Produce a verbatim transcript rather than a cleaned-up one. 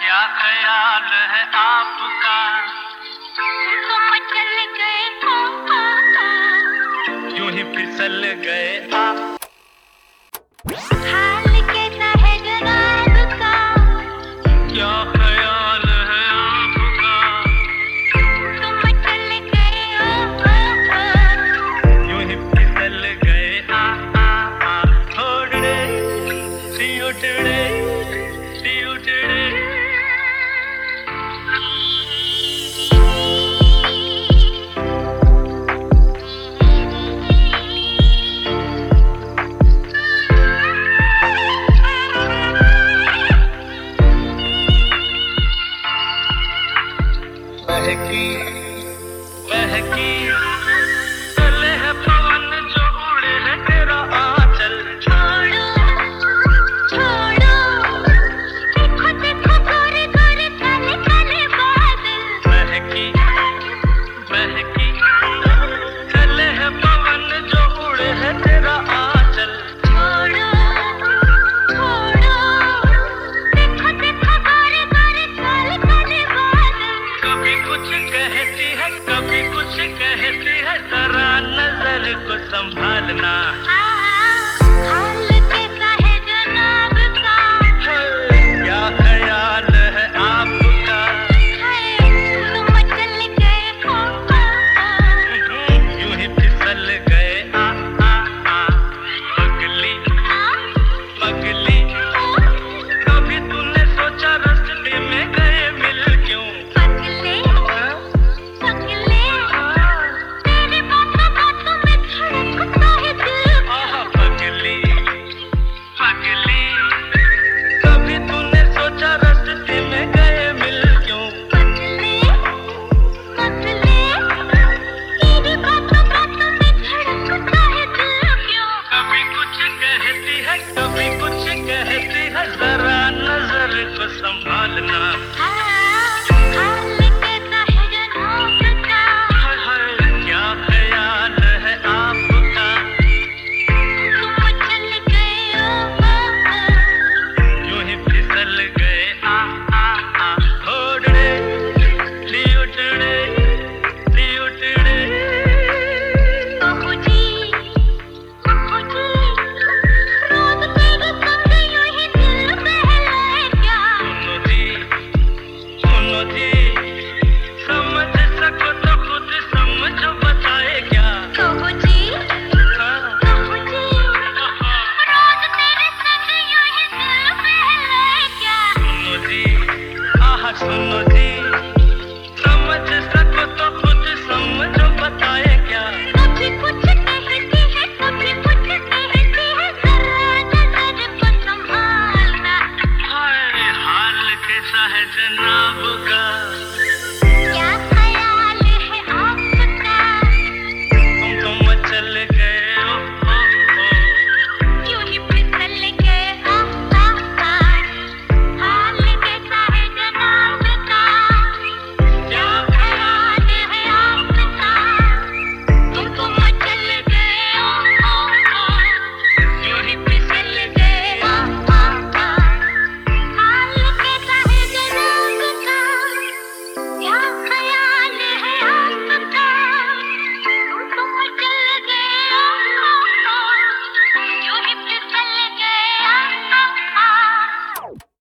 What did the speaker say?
क्या ख्याल है आपका? तुम चल गए हो, यूं ही फिसल गए आप। हाल कैसा है जनाब का? क्या ख्याल है आपका? तुम चल गए हो, यूं ही फिसल गए आ आ आ थोड़े सी उठड़े सी उठड़े। बहकी बहकी चले है पवन जो उड़े है तेरा आंचल। छोड़ो छोड़ो, देखो देखो गोरे गोरे काले काले बादल। बहकी बहकी चले है पवन जो उड़े है तेरा आंचल। छोड़ो छोड़ो, देखो देखो गोरे गोरे काले काले बादल। कभी कुछ कहती है कभी कुछ कहती है, जरा नजर को संभालना। हाल कैसा है जनाब का? क्या ख्याल है आपका? तुम चल गए हो, यूं ही फिसल गए आ आ आ पगली पगली। कभी तूने सोचा रास्ते में गए मिल क्यों? पगले पगले, तेरी बातों बातों में धड़कता है दिल। आह पगली पगली, कभी तूने सोचा रास्ते में गए मिल क्यों? पगले पगले, तेरी बातों बातों में धड़कता है दिल क्यों? कभी कुछ कहती है कभी कुछ कहती है, जरा नजर को संभालना। हाल कैसा है जनाब का? हाय हाय क्या ख्याल है आपका? तुम चल गए हो, यूं ही फिसल गए आ आ आ थोड़े सी उठड़े सी उठड़े। बहू जी बहू जी, रोज तेरे संग यूं ही दिल बहलाए क्या? सुनो जी सुनो जी, समझ सको तो खुद समझो, बताए क्या? बहू जी हाँ। बहू जी, रोज तेरे संग यूं ही दिल बहलाए क्या? सुनो जी आह सुनो